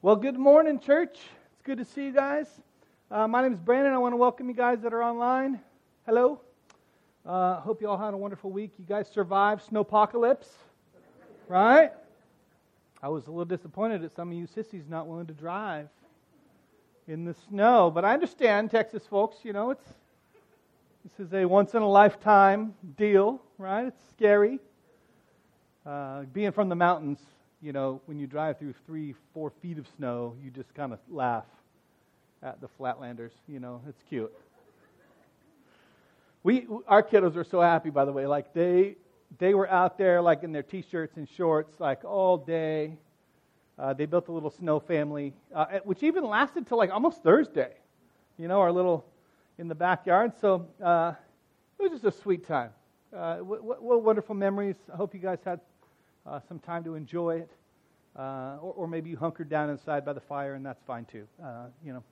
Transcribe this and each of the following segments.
Well, good morning, church. It's good to see you guys. My name is Brandon. I want to welcome you guys that are online. Hello. Hope you all had a wonderful week. You guys survived snowpocalypse, right? I was a little disappointed at some of you sissies not willing to drive in the snow, but I understand, Texas folks. You know, this is a once-in-a-lifetime deal, right? It's scary. Being from the mountains, you know, when you drive through 3-4 feet of snow, you just kind of laugh at the Flatlanders. You know, it's cute. Our kiddos are so happy, by the way. Like they were out there, like in their t-shirts and shorts, like all day. They built a little snow family, which even lasted till like almost Thursday. You know, our little in the backyard. So it was just a sweet time. What wonderful memories. I hope you guys had some time to enjoy it, or maybe you hunkered down inside by the fire, and that's fine too. You know.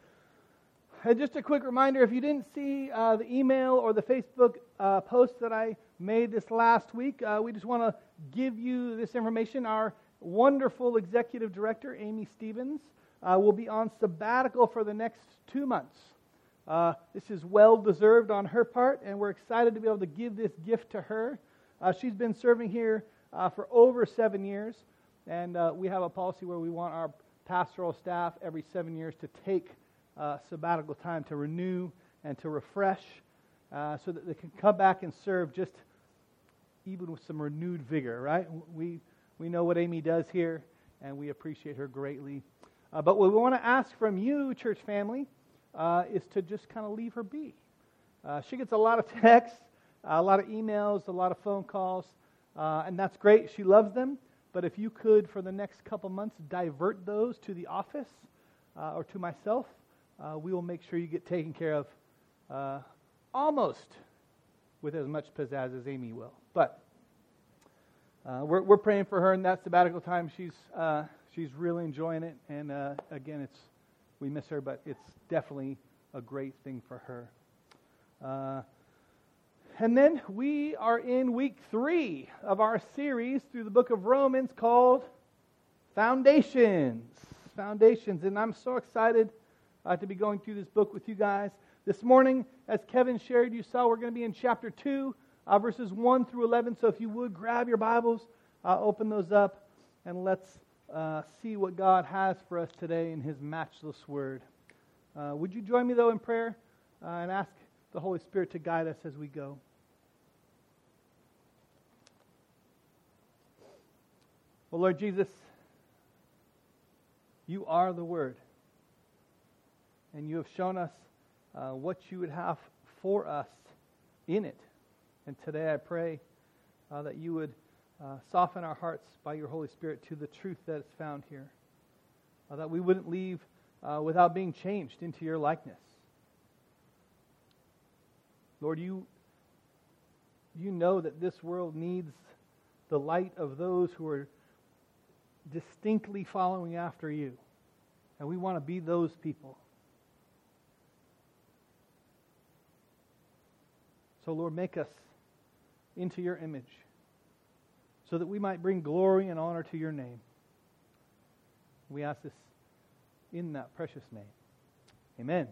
And just a quick reminder: if you didn't see the email or the Facebook post that I made this last week, we just want to give you this information. Our wonderful executive director, Amy Stevens, will be on sabbatical for the next 2 months. This is well deserved on her part, and we're excited to be able to give this gift to her. She's been serving here for over 7 years, and we have a policy where we want our pastoral staff every 7 years to take sabbatical time to renew and to refresh so that they can come back and serve just even with some renewed vigor, right? We know what Amy does here, and we appreciate her greatly. But what we want to ask from you, church family, is to just kind of leave her be. She gets a lot of texts, a lot of emails, a lot of phone calls, and that's great. She loves them. But if you could, for the next couple months, divert those to the office or to myself, we will make sure you get taken care of almost with as much pizzazz as Amy will. But we're praying for her in that sabbatical time. She's really enjoying it, and again, we miss her, but it's definitely a great thing for her. And then we are in week 3 of our series through the book of Romans called Foundations. And I'm so excited to be going through this book with you guys. This morning, as Kevin shared, you saw we're going to be in chapter 2, verses 1 through 11. So if you would, grab your Bibles, open those up, and let's see what God has for us today in His matchless Word. Would you join me, though, in prayer and ask the Holy Spirit to guide us as we go? Well, Lord Jesus, You are the Word, and You have shown us what You would have for us in it. And today I pray that You would soften our hearts by Your Holy Spirit to the truth that is found here, that we wouldn't leave without being changed into Your likeness. Lord, You know that this world needs the light of those who are distinctly following after You, and we want to be those people. So, Lord, make us into Your image so that we might bring glory and honor to Your name. We ask this in that precious name. Amen.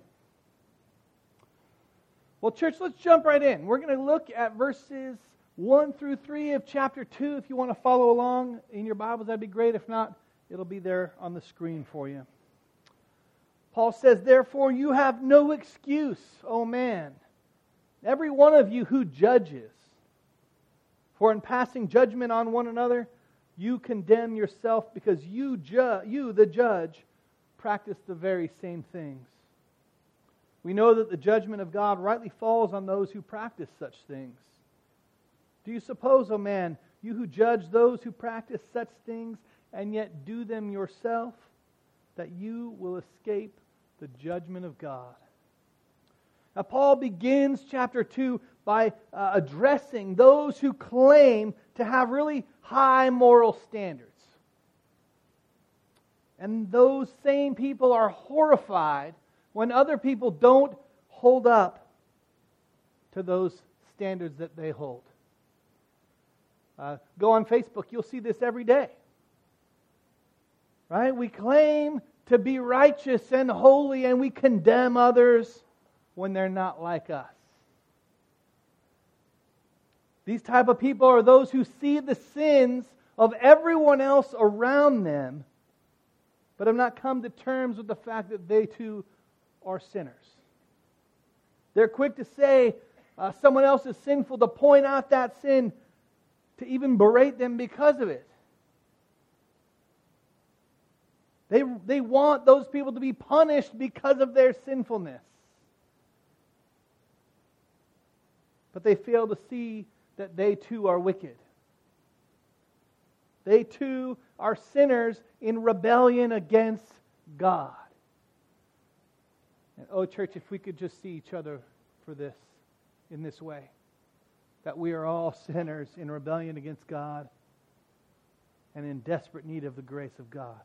Well, church, let's jump right in. We're going to look at verses 1 through 3 of chapter 2. If you want to follow along in your Bibles, that'd be great. If not, it'll be there on the screen for you. Paul says, "Therefore you have no excuse, O man, every one of you who judges. For in passing judgment on one another, you condemn yourself, because you, the judge, practice the very same things. We know that the judgment of God rightly falls on those who practice such things. Do you suppose, O man, you who judge those who practice such things, and yet do them yourself, that you will escape the judgment of God?" Now, Paul begins chapter 2 by addressing those who claim to have really high moral standards. And those same people are horrified when other people don't hold up to those standards that they hold. Go on Facebook, you'll see this every day. Right? We claim to be righteous and holy, and we condemn others when they're not like us. These type of people are those who see the sins of everyone else around them, but have not come to terms with the fact that they too are sinners. They're quick to say someone else is sinful, to point out that sin, to even berate them because of it. They want those people to be punished because of their sinfulness. But they fail to see that they too are wicked. They too are sinners in rebellion against God. And oh, church, if we could just see each other for this, in this way, that we are all sinners in rebellion against God and in desperate need of the grace of God.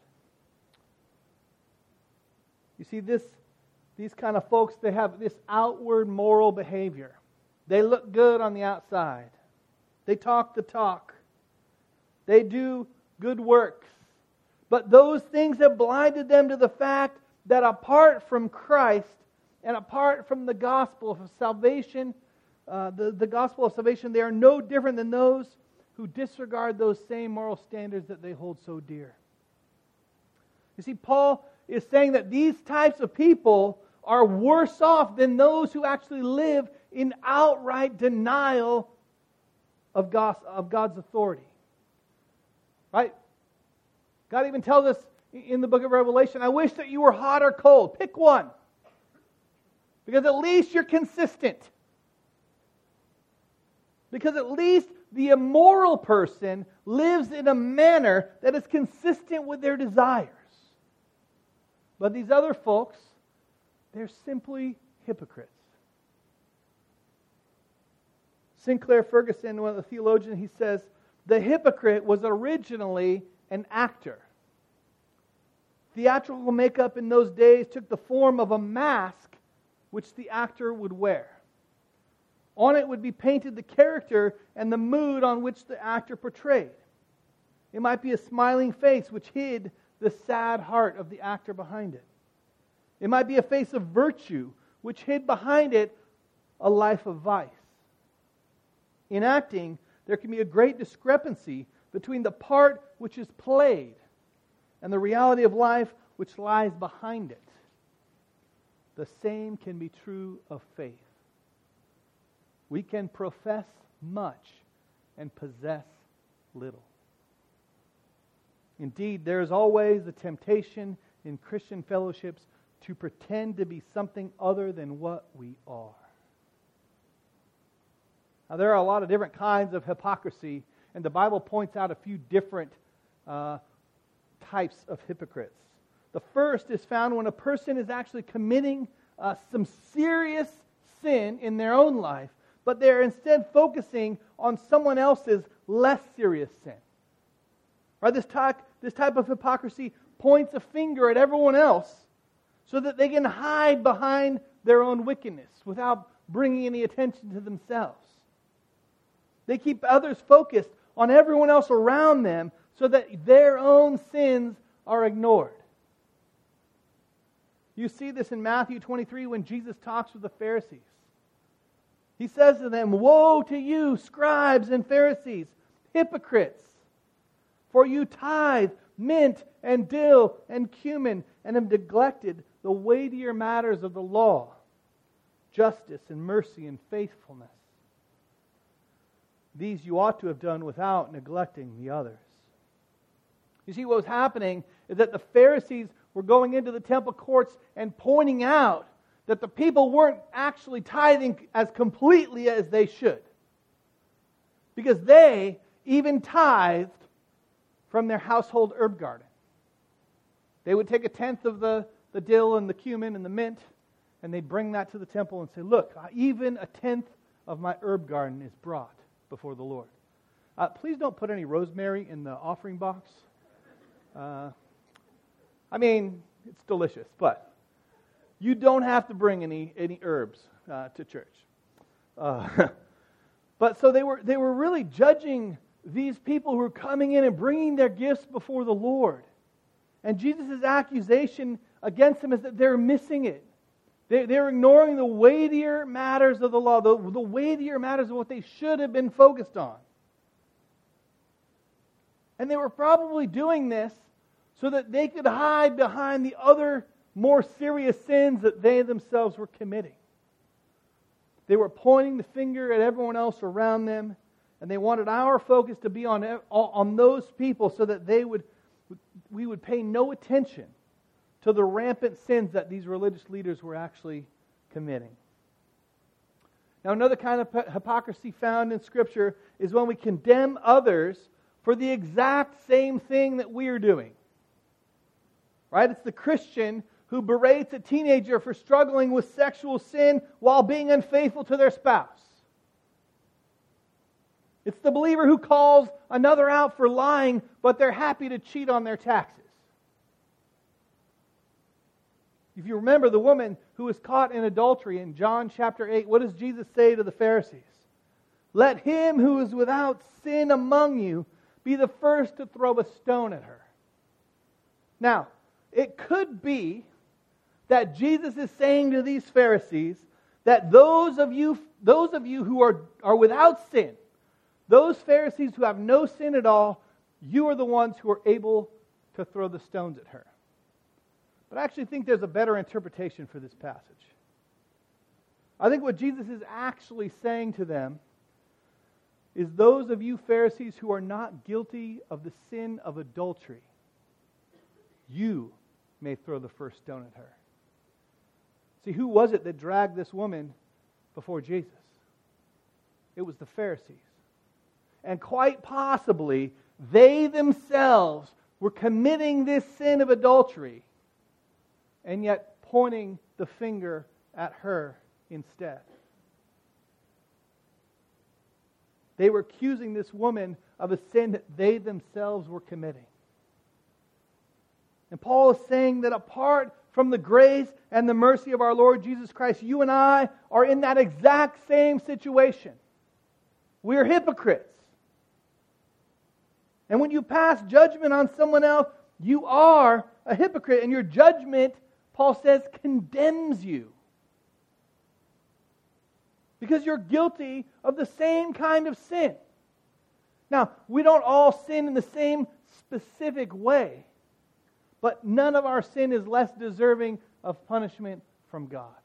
You see, these kind of folks, they have this outward moral behavior. They look good on the outside. They talk the talk. They do good works. But those things have blinded them to the fact that apart from Christ and apart from the gospel of salvation, the gospel of salvation, they are no different than those who disregard those same moral standards that they hold so dear. You see, Paul is saying that these types of people are worse off than those who actually live in outright denial of God's authority. Right? God even tells us in the book of Revelation, I wish that you were hot or cold. Pick one. Because at least you're consistent. Because at least the immoral person lives in a manner that is consistent with their desires. But these other folks, they're simply hypocrites. Sinclair Ferguson, one of the theologians, he says, the hypocrite was originally an actor. Theatrical makeup in those days took the form of a mask which the actor would wear. On it would be painted the character and the mood on which the actor portrayed. It might be a smiling face which hid the sad heart of the actor behind it. It might be a face of virtue which hid behind it a life of vice. In acting, there can be a great discrepancy between the part which is played and the reality of life which lies behind it. The same can be true of faith. We can profess much and possess little. Indeed, there is always the temptation in Christian fellowships to pretend to be something other than what we are. Now, there are a lot of different kinds of hypocrisy, and the Bible points out a few different types of hypocrites. The first is found when a person is actually committing some serious sin in their own life, but they're instead focusing on someone else's less serious sin. Right? This type of hypocrisy points a finger at everyone else so that they can hide behind their own wickedness without bringing any attention to themselves. They keep others focused on everyone else around them so that their own sins are ignored. You see this in Matthew 23 when Jesus talks with the Pharisees. He says to them, "Woe to you, scribes and Pharisees, hypocrites! For you tithe mint and dill and cumin and have neglected the weightier matters of the law, justice and mercy and faithfulness. These you ought to have done without neglecting the others." You see, what was happening is that the Pharisees were going into the temple courts and pointing out that the people weren't actually tithing as completely as they should. Because they even tithed from their household herb garden. They would take a tenth of the dill and the cumin and the mint, and they'd bring that to the temple and say, "Look, even a tenth of my herb garden is brought before the Lord." Please don't put any rosemary in the offering box. It's delicious, but you don't have to bring any herbs to church. But so they were really judging these people who were coming in and bringing their gifts before the Lord. And Jesus' accusation against them is that they're missing it. They're ignoring the weightier matters of the law, the weightier matters of what they should have been focused on. And they were probably doing this so that they could hide behind the other more serious sins that they themselves were committing. They were pointing the finger at everyone else around them, and they wanted our focus to be on those people so that we would pay no attention to the rampant sins that these religious leaders were actually committing. Now, another kind of hypocrisy found in Scripture is when we condemn others for the exact same thing that we are doing. Right? It's the Christian who berates a teenager for struggling with sexual sin while being unfaithful to their spouse. It's the believer who calls another out for lying, but they're happy to cheat on their taxes. If you remember the woman who was caught in adultery in John chapter 8, what does Jesus say to the Pharisees? Let him who is without sin among you be the first to throw a stone at her. Now, it could be that Jesus is saying to these Pharisees that those of you who are without sin, those Pharisees who have no sin at all, you are the ones who are able to throw the stones at her. But I actually think there's a better interpretation for this passage. I think what Jesus is actually saying to them is those of you Pharisees who are not guilty of the sin of adultery, you may throw the first stone at her. See, who was it that dragged this woman before Jesus? It was the Pharisees. And quite possibly, they themselves were committing this sin of adultery and yet pointing the finger at her instead. They were accusing this woman of a sin that they themselves were committing. And Paul is saying that apart from the grace and the mercy of our Lord Jesus Christ, you and I are in that exact same situation. We are hypocrites. And when you pass judgment on someone else, you are a hypocrite. And your judgment, Paul says, condemns you. Because you're guilty of the same kind of sin. Now, we don't all sin in the same specific way. But none of our sin is less deserving of punishment from God.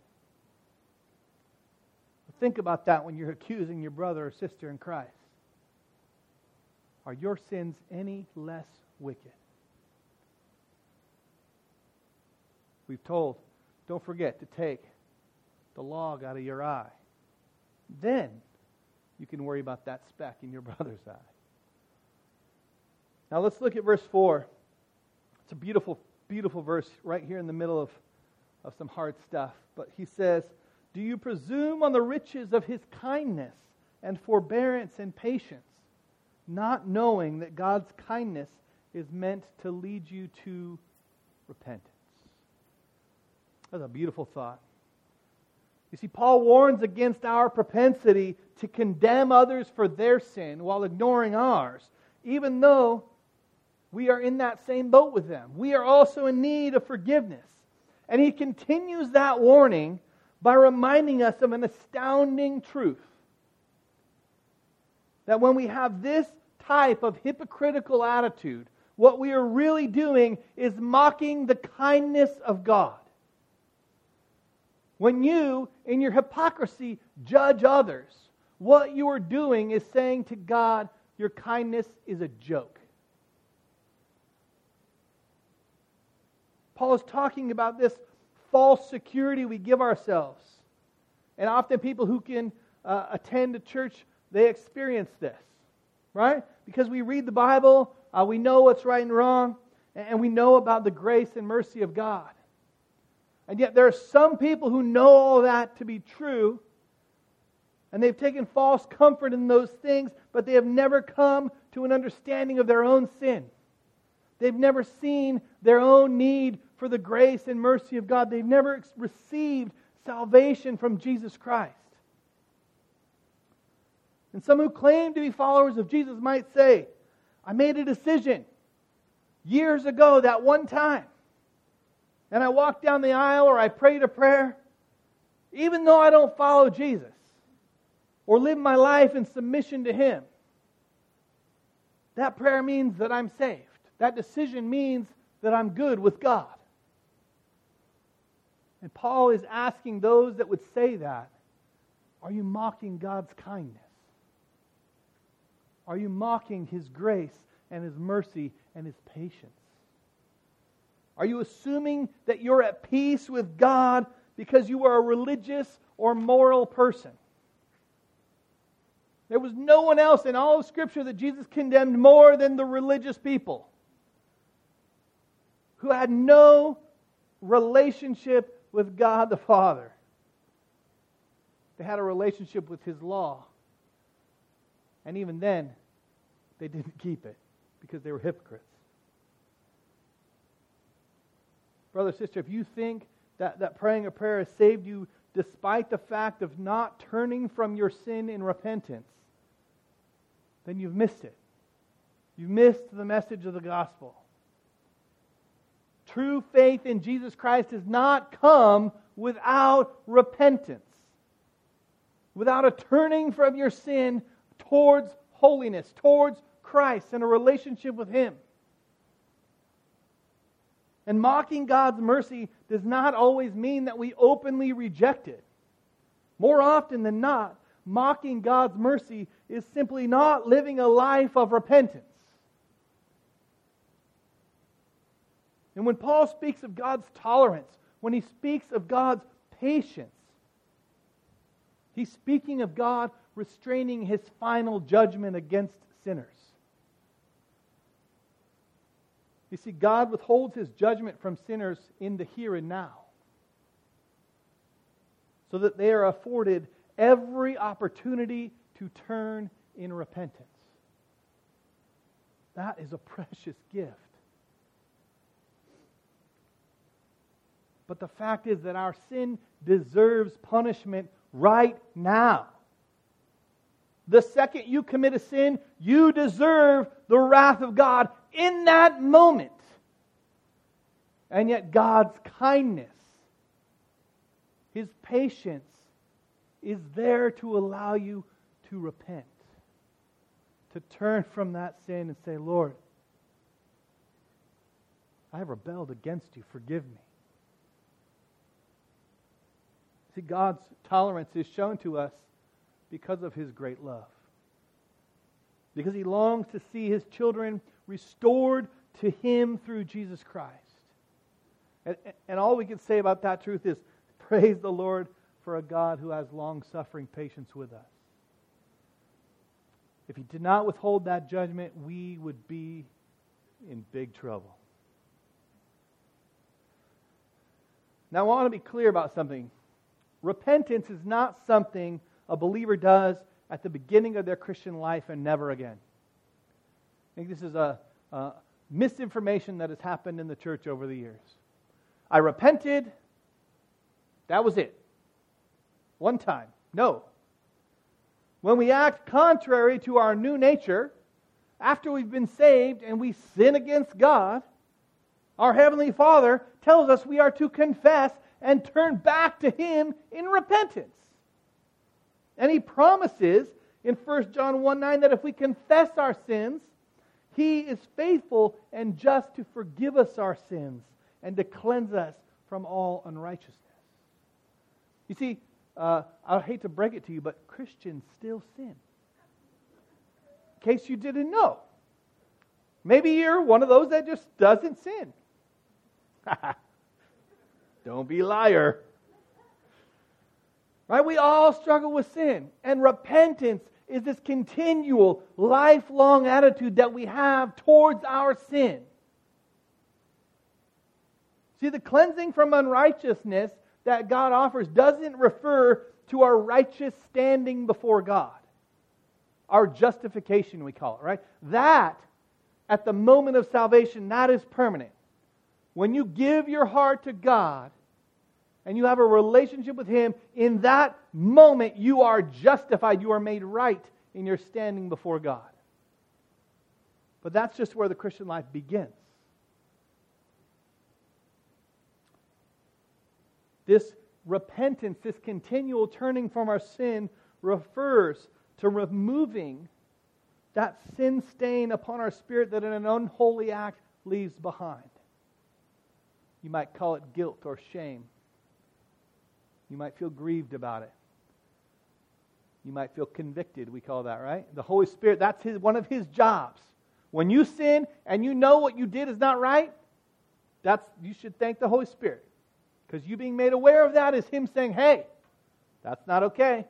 Think about that when you're accusing your brother or sister in Christ. Are your sins any less wicked? We've told, don't forget to take the log out of your eye. Then you can worry about that speck in your brother's eye. Now let's look at verse 4. It's a beautiful, beautiful verse right here in the middle of some hard stuff. But he says, do you presume on the riches of His kindness and forbearance and patience, not knowing that God's kindness is meant to lead you to repentance? That's a beautiful thought. You see, Paul warns against our propensity to condemn others for their sin while ignoring ours, even though we are in that same boat with them. We are also in need of forgiveness. And he continues that warning by reminding us of an astounding truth. That when we have this type of hypocritical attitude, what we are really doing is mocking the kindness of God. When you, in your hypocrisy, judge others, what you are doing is saying to God, your kindness is a joke. Paul is talking about this false security we give ourselves. And often people who can attend a church, they experience this. Right? Because we read the Bible, we know what's right and wrong, and we know about the grace and mercy of God. And yet there are some people who know all that to be true, and they've taken false comfort in those things, but they have never come to an understanding of their own sin. They've never seen their own need for the grace and mercy of God. They've never received salvation from Jesus Christ. And some who claim to be followers of Jesus might say, I made a decision. years ago, that one time, and I walked down the aisle or I prayed a prayer, even though I don't follow Jesus or live my life in submission to Him, that prayer means that I'm saved. That decision means that I'm good with God. And Paul is asking those that would say that, are you mocking God's kindness? Are you mocking His grace and His mercy and His patience? Are you assuming that you're at peace with God because you are a religious or moral person? There was no one else in all of Scripture that Jesus condemned more than the religious people who had no relationship with God the Father. They had a relationship with His law. And even then, they didn't keep it because they were hypocrites. Brother, sister, if you think that praying a prayer has saved you despite the fact of not turning from your sin in repentance, then you've missed it. You've missed the message of the gospel. True faith in Jesus Christ does not come without repentance, without a turning from your sin towards holiness, towards Christ and a relationship with Him. And mocking God's mercy does not always mean that we openly reject it. More often than not, mocking God's mercy is simply not living a life of repentance. And when Paul speaks of God's tolerance, when he speaks of God's patience, he's speaking of God restraining His final judgment against sinners. You see, God withholds His judgment from sinners in the here and now, so that they are afforded every opportunity to turn in repentance. That is a precious gift. But the fact is that our sin deserves punishment right now. The second you commit a sin, you deserve the wrath of God in that moment. And yet God's kindness, His patience, is there to allow you to repent, to turn from that sin and say, Lord, I have rebelled against You. Forgive me. See, God's tolerance is shown to us because of His great love. Because He longs to see His children restored to Him through Jesus Christ. And all we can say about that truth is, praise the Lord for a God who has long-suffering patience with us. If He did not withhold that judgment, we would be in big trouble. Now, I want to be clear about something. Repentance is not something a believer does at the beginning of their Christian life and never again. I think this is a misinformation that has happened in the church over the years. I repented, that was it. One time. No. When we act contrary to our new nature, after we've been saved and we sin against God, our Heavenly Father tells us we are to confess and turn back to Him in repentance. And He promises in 1 John 1:9 that if we confess our sins, He is faithful and just to forgive us our sins and to cleanse us from all unrighteousness. You see, I hate to break it to you, but Christians still sin. In case you didn't know. Maybe you're one of those that just doesn't sin. Don't be a liar. Right? We all struggle with sin. And repentance is this continual, lifelong attitude that we have towards our sin. See, the cleansing from unrighteousness that God offers doesn't refer to our righteous standing before God. Our justification, we call it, right? That, at the moment of salvation, that is permanent. When you give your heart to God and you have a relationship with Him, in that moment you are justified. You are made right in your standing before God. But that's just where the Christian life begins. This repentance, this continual turning from our sin, refers to removing that sin stain upon our spirit that an unholy act leaves behind. You might call it guilt or shame. You might feel grieved about it. You might feel convicted, we call that, right? The Holy Spirit, that's one of His jobs. When you sin and you know what you did is not right, you should thank the Holy Spirit. Because you being made aware of that is Him saying, hey, that's not okay.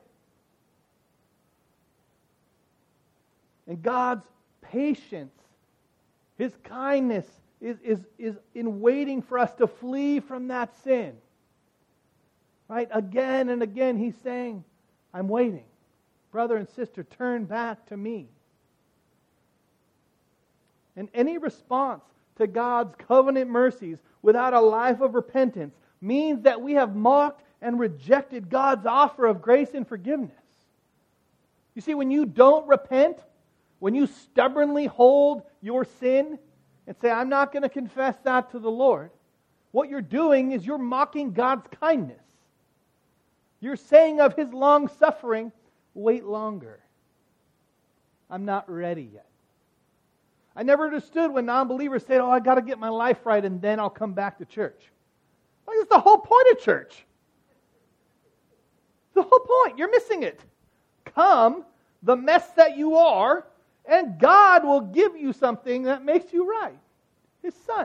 And God's patience, His kindness is in waiting for us to flee from that sin. Right? Again and again He's saying, I'm waiting. Brother and sister, turn back to me. And any response to God's covenant mercies without a life of repentance means that we have mocked and rejected God's offer of grace and forgiveness. You see, when you don't repent, when you stubbornly hold your sin and say, I'm not going to confess that to the Lord, what you're doing is you're mocking God's kindness. You're saying of His long suffering, wait longer. I'm not ready yet. I never understood when non-believers said, I got to get my life right and then I'll come back to church. Like, that's the whole point of church. The whole point. You're missing it. Come, the mess that you are, and God will give you something that makes you right. His Son.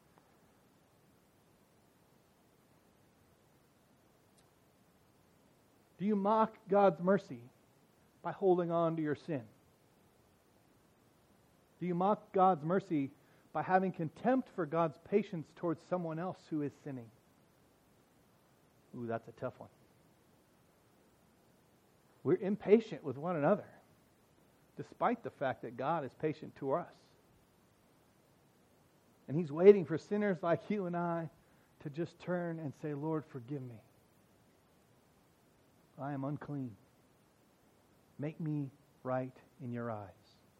Do you mock God's mercy by holding on to your sin? Do you mock God's mercy by having contempt for God's patience towards someone else who is sinning? Ooh, that's a tough one. We're impatient with one another, despite the fact that God is patient to us. And He's waiting for sinners like you and I to just turn and say, Lord, forgive me. I am unclean. Make me right in your eyes.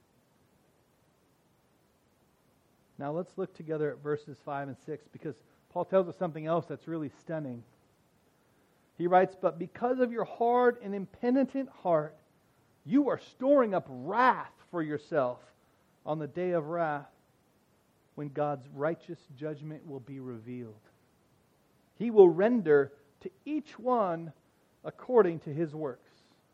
Now let's look together at verses 5 and 6, because Paul tells us something else that's really stunning. He writes, but because of your hard and impenitent heart, you are storing up wrath for yourself on the day of wrath when God's righteous judgment will be revealed. He will render to each one according to his works.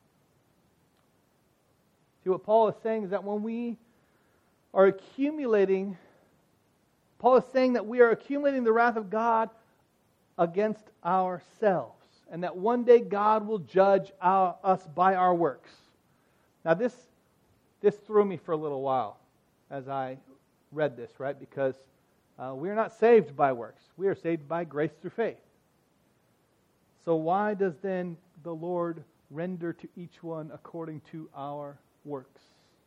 See, what Paul is saying is that when we are accumulating, Paul is saying that we are accumulating the wrath of God against ourselves, and that one day God will judge us by our works. Now this threw me for a little while as I read this, right? Because we are not saved by works. We are saved by grace through faith. So why does then the Lord render to each one according to our works?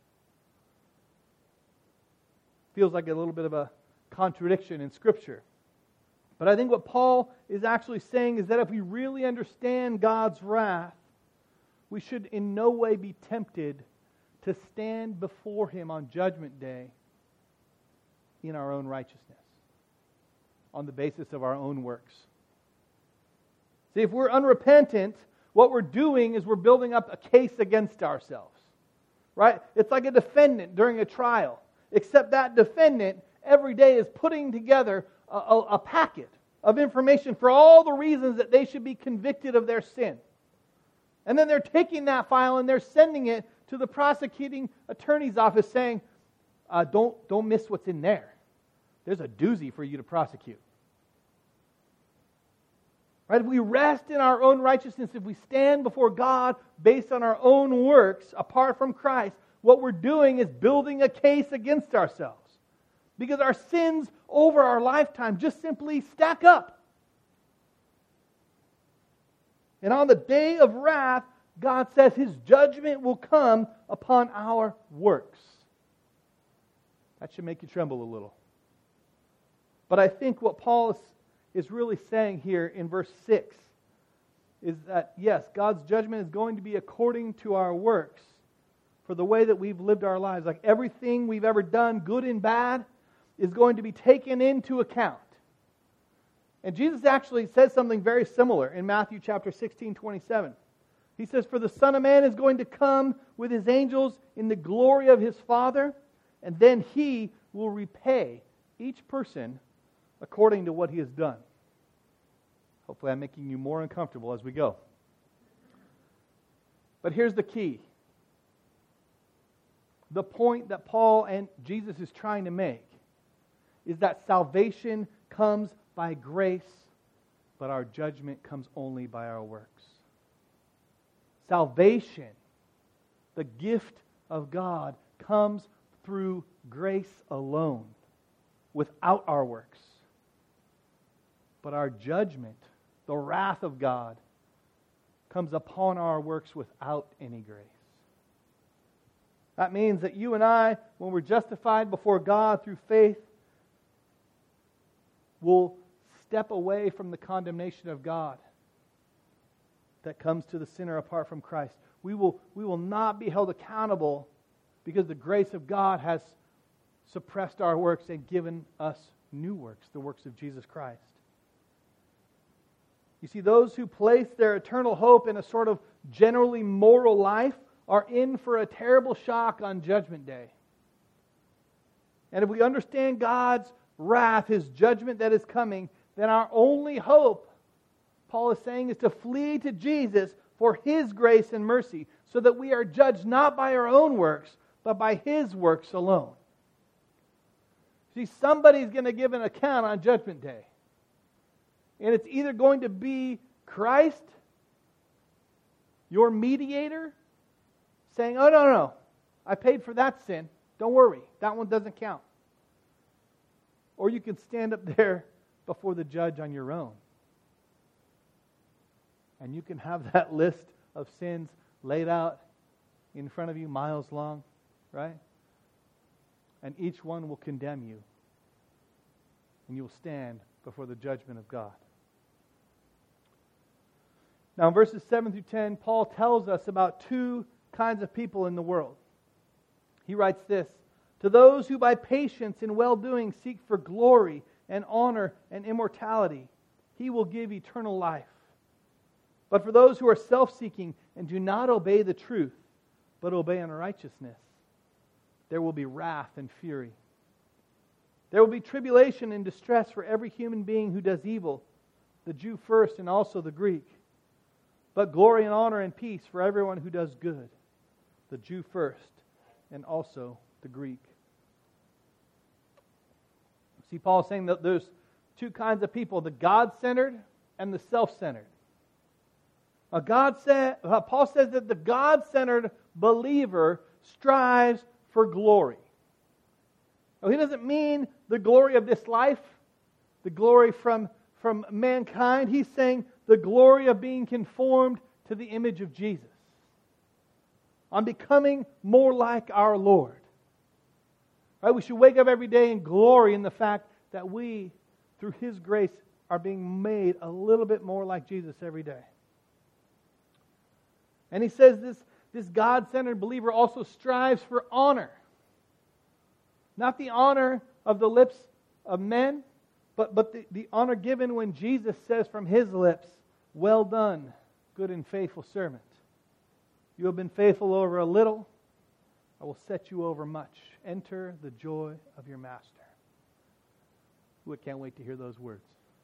Feels like a little bit of a contradiction in Scripture. But I think what Paul is actually saying is that if we really understand God's wrath, we should in no way be tempted to stand before Him on Judgment Day in our own righteousness, on the basis of our own works. See, if we're unrepentant, what we're doing is we're building up a case against ourselves. Right? It's like a defendant during a trial, except that defendant every day is putting together a packet of information for all the reasons that they should be convicted of their sin. And then they're taking that file and they're sending it to the prosecuting attorney's office saying, don't miss what's in there. There's a doozy for you to prosecute. Right? If we rest in our own righteousness, if we stand before God based on our own works apart from Christ, what we're doing is building a case against ourselves. Because our sins over our lifetime just simply stack up. And on the day of wrath, God says His judgment will come upon our works. That should make you tremble a little. But I think what Paul is really saying here in verse 6 is that, yes, God's judgment is going to be according to our works for the way that we've lived our lives. Like everything we've ever done, good and bad, is going to be taken into account. And Jesus actually says something very similar in Matthew chapter 16:27. He says, "For the Son of Man is going to come with his angels in the glory of his Father, and then he will repay each person according to what he has done." Hopefully I'm making you more uncomfortable as we go. But here's the key. The point that Paul and Jesus is trying to make is that salvation comes by grace, but our judgment comes only by our works. Salvation, the gift of God, comes through grace alone, without our works. But our judgment, the wrath of God, comes upon our works without any grace. That means that you and I, when we're justified before God through faith, will step away from the condemnation of God that comes to the sinner apart from Christ. We will not be held accountable because the grace of God has suppressed our works and given us new works, the works of Jesus Christ. You see, those who place their eternal hope in a sort of generally moral life are in for a terrible shock on Judgment Day. And if we understand God's wrath, His judgment that is coming, then our only hope, Paul is saying, is to flee to Jesus for His grace and mercy, so that we are judged not by our own works, but by His works alone. See, somebody's going to give an account on Judgment Day. And it's either going to be Christ, your mediator, saying, "Oh, no, I paid for that sin. Don't worry, that one doesn't count." Or you can stand up there before the judge on your own. And you can have that list of sins laid out in front of you, miles long, right? And each one will condemn you. And you will stand before the judgment of God. Now in verses 7 through 10, Paul tells us about two kinds of people in the world. He writes this: "To those who by patience and well-doing seek for glory and honor and immortality, He will give eternal life. But for those who are self-seeking and do not obey the truth, but obey unrighteousness, there will be wrath and fury. There will be tribulation and distress for every human being who does evil, the Jew first and also the Greek. But glory and honor and peace for everyone who does good, the Jew first and also the Greek." See, Paul is saying that there's two kinds of people, the God-centered and the self-centered. Paul says that the God-centered believer strives for glory. Now, he doesn't mean the glory of this life, the glory from mankind. He's saying the glory of being conformed to the image of Jesus, on becoming more like our Lord. Right? We should wake up every day and glory in the fact that we, through His grace, are being made a little bit more like Jesus every day. And he says this God-centered believer also strives for honor. Not the honor of the lips of men, but the honor given when Jesus says from His lips, "Well done, good and faithful servant. You have been faithful over a little, I will set you over much. Enter the joy of your master." Ooh, I can't wait to hear those words.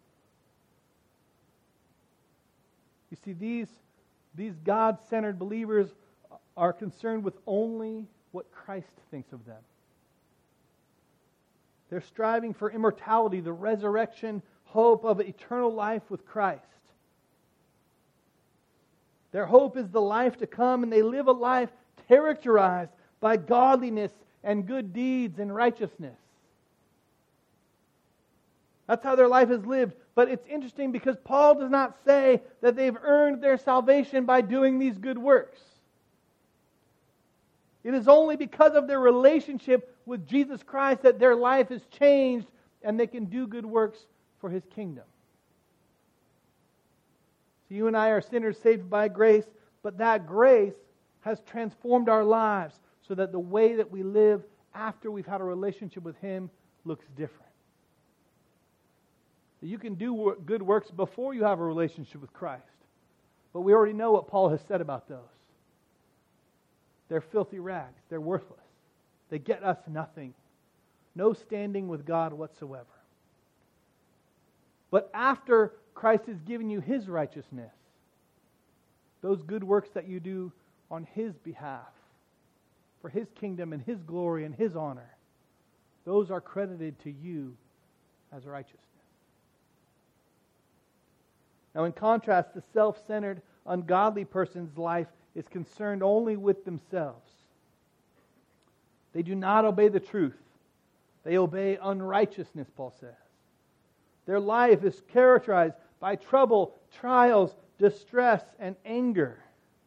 You see, these God-centered believers are concerned with only what Christ thinks of them. They're striving for immortality, the resurrection hope of eternal life with Christ. Their hope is the life to come, and they live a life characterized by godliness and good deeds and righteousness. That's how their life is lived. But it's interesting because Paul does not say that they've earned their salvation by doing these good works. It is only because of their relationship with Jesus Christ that their life is changed and they can do good works for His kingdom. So you and I are sinners saved by grace, but that grace has transformed our lives so that the way that we live after we've had a relationship with Him looks different. You can do good works before you have a relationship with Christ. But we already know what Paul has said about those. They're filthy rags. They're worthless. They get us nothing. No standing with God whatsoever. But after Christ has given you His righteousness, those good works that you do on His behalf, for His kingdom and His glory and His honor, those are credited to you as righteousness. Now, in contrast, the self-centered, ungodly person's life is concerned only with themselves. They do not obey the truth. They obey unrighteousness, Paul says. Their life is characterized by trouble, trials, distress, and anger.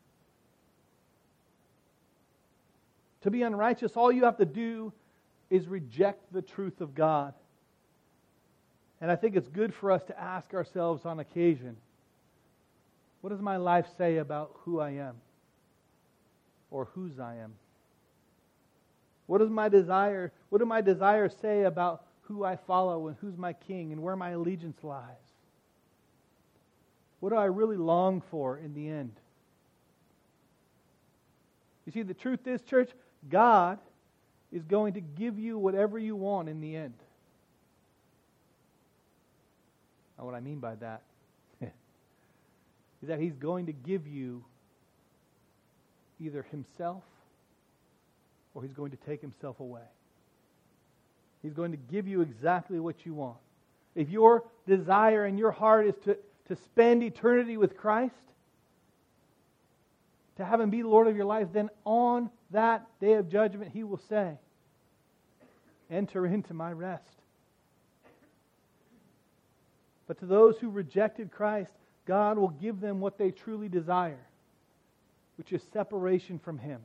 To be unrighteous, all you have to do is reject the truth of God. And I think it's good for us to ask ourselves on occasion, what does my life say about who I am? Or whose I am? What do my desires say about who I follow and who's my king and where my allegiance lies? What do I really long for in the end? You see, the truth is, church, God is going to give you whatever you want in the end. Now, what I mean by that is that He's going to give you either Himself or He's going to take Himself away. He's going to give you exactly what you want. If your desire in your heart is to spend eternity with Christ, to have Him be Lord of your life, then on that day of judgment He will say, enter into my rest. But to those who rejected Christ, God will give them what they truly desire, which is separation from Him.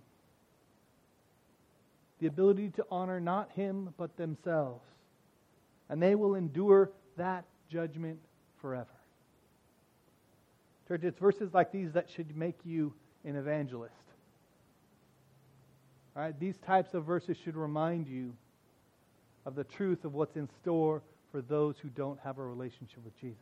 The ability to honor not Him, but themselves. And they will endure that judgment forever. Church, it's verses like these that should make you an evangelist. All right, these types of verses should remind you of the truth of what's in store for those who don't have a relationship with Jesus.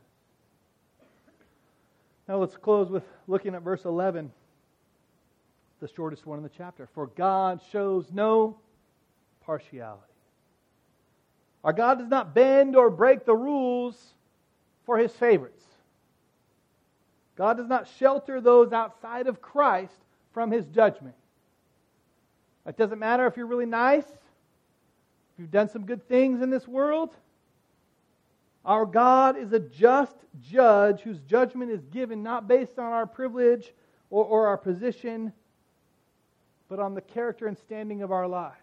Now let's close with looking at verse 11, the shortest one in the chapter. For God shows no partiality. Our God does not bend or break the rules for His favorites. God does not shelter those outside of Christ from His judgment. It doesn't matter if you're really nice, if you've done some good things in this world. Our God is a just judge whose judgment is given not based on our privilege or our position, but on the character and standing of our lives.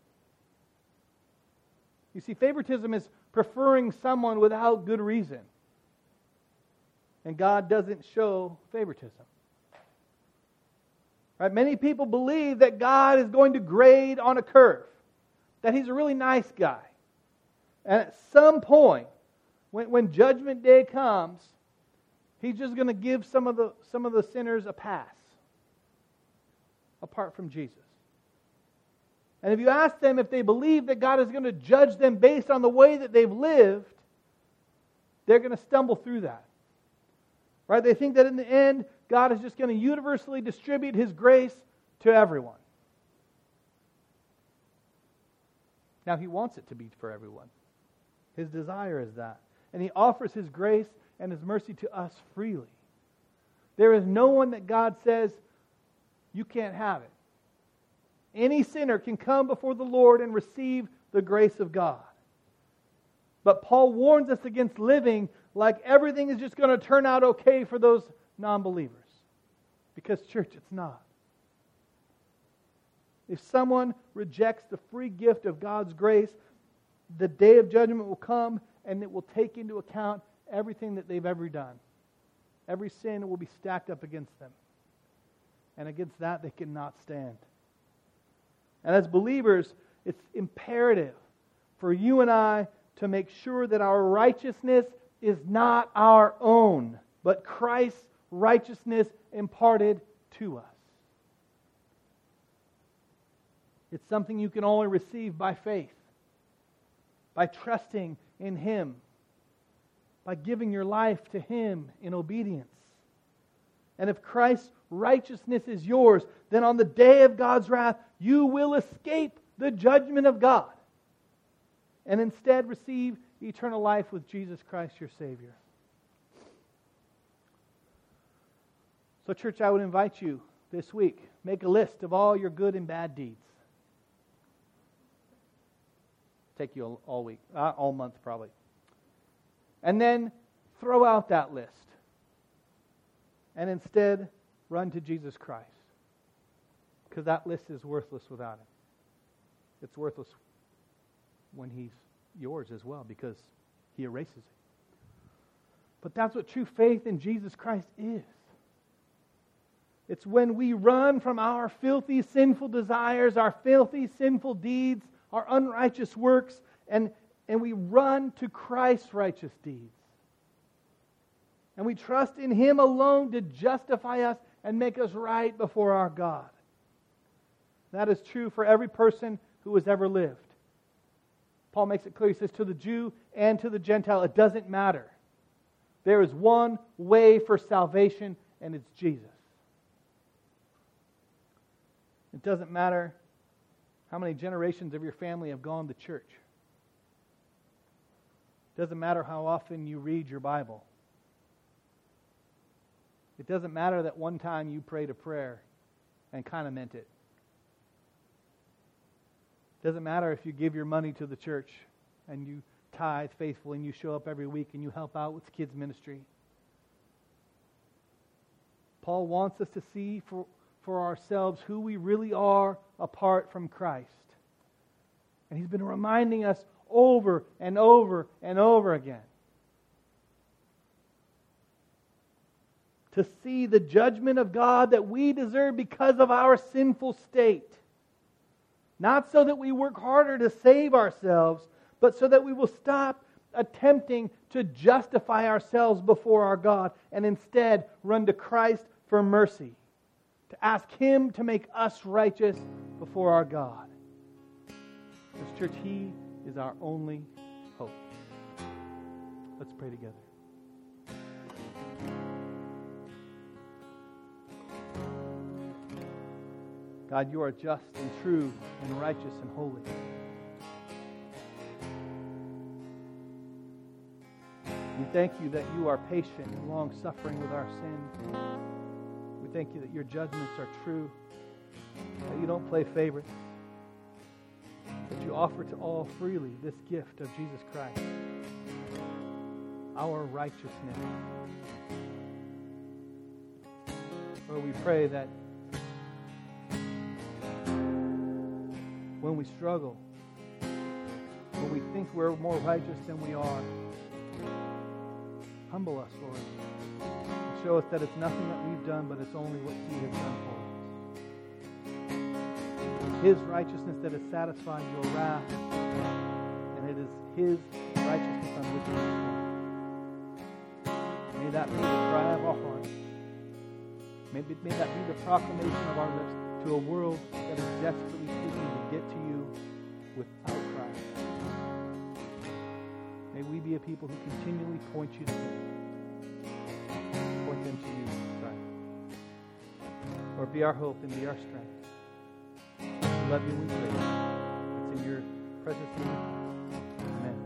You see, favoritism is preferring someone without good reason. And God doesn't show favoritism. Right? Many people believe that God is going to grade on a curve, that He's a really nice guy. And at some point, when Judgment Day comes, He's just going to give some of the sinners a pass, apart from Jesus. And if you ask them if they believe that God is going to judge them based on the way that they've lived, they're going to stumble through that. Right? They think that in the end, God is just going to universally distribute His grace to everyone. Now, He wants it to be for everyone. His desire is that. And He offers His grace and His mercy to us freely. There is no one that God says, you can't have it. Any sinner can come before the Lord and receive the grace of God. But Paul warns us against living like everything is just going to turn out okay for those non-believers. Because, church, it's not. If someone rejects the free gift of God's grace, the day of judgment will come and it will take into account everything that they've ever done. Every sin will be stacked up against them. And against that they cannot stand. And as believers, it's imperative for you and I to make sure that our righteousness is not our own, but Christ's righteousness imparted to us. It's something you can only receive by faith, by trusting in Him. by giving your life to Him in obedience. And if Christ's righteousness is yours, then on the day of God's wrath, you will escape the judgment of God and instead receive eternal life with Jesus Christ, your Savior. So, church, I would invite you this week, make a list of all your good and bad deeds. Take you all week, all month probably. And then throw out that list. And instead, run to Jesus Christ. Because that list is worthless without Him. It's worthless when He's yours as well, because He erases it. But that's what true faith in Jesus Christ is. It's when we run from our filthy, sinful desires, our filthy, sinful deeds, our unrighteous works, and we run to Christ's righteous deeds. And we trust in Him alone to justify us and make us right before our God. That is true for every person who has ever lived. Paul makes it clear. He says, to the Jew and to the Gentile, it doesn't matter. There is one way for salvation, and it's Jesus. It doesn't matter how many generations of your family have gone to church. It doesn't matter how often you read your Bible. It doesn't matter that one time you prayed a prayer and kind of meant it. It doesn't matter if you give your money to the church and you tithe faithfully and you show up every week and you help out with kids' ministry. Paul wants us to see for ourselves who we really are apart from Christ. And he's been reminding us over and over and over again to see the judgment of God that we deserve because of our sinful state. Not so that we work harder to save ourselves, but so that we will stop attempting to justify ourselves before our God and instead run to Christ for mercy, to ask Him to make us righteous before our God. This church, He is our only hope. Let's pray together. God, You are just and true and righteous and holy. We thank You that You are patient and long-suffering with our sin. We thank You that Your judgments are true, that You don't play favorites, that You offer to all freely this gift of Jesus Christ, our righteousness. Lord, we pray that when we struggle, when we think we're more righteous than we are, humble us, Lord. And show us that it's nothing that we've done, but it's only what He has done for us. His righteousness that has satisfied Your wrath, and it is His righteousness on which we stand. May that be the cry of our hearts. May that be the proclamation of our lips to a world that is desperately seeking to get to You without Christ. May we be a people who continually point You to Him. Point them to You, Christ. Lord, be our hope and be our strength. We love You and we praise You. It's in Your precious name. Amen.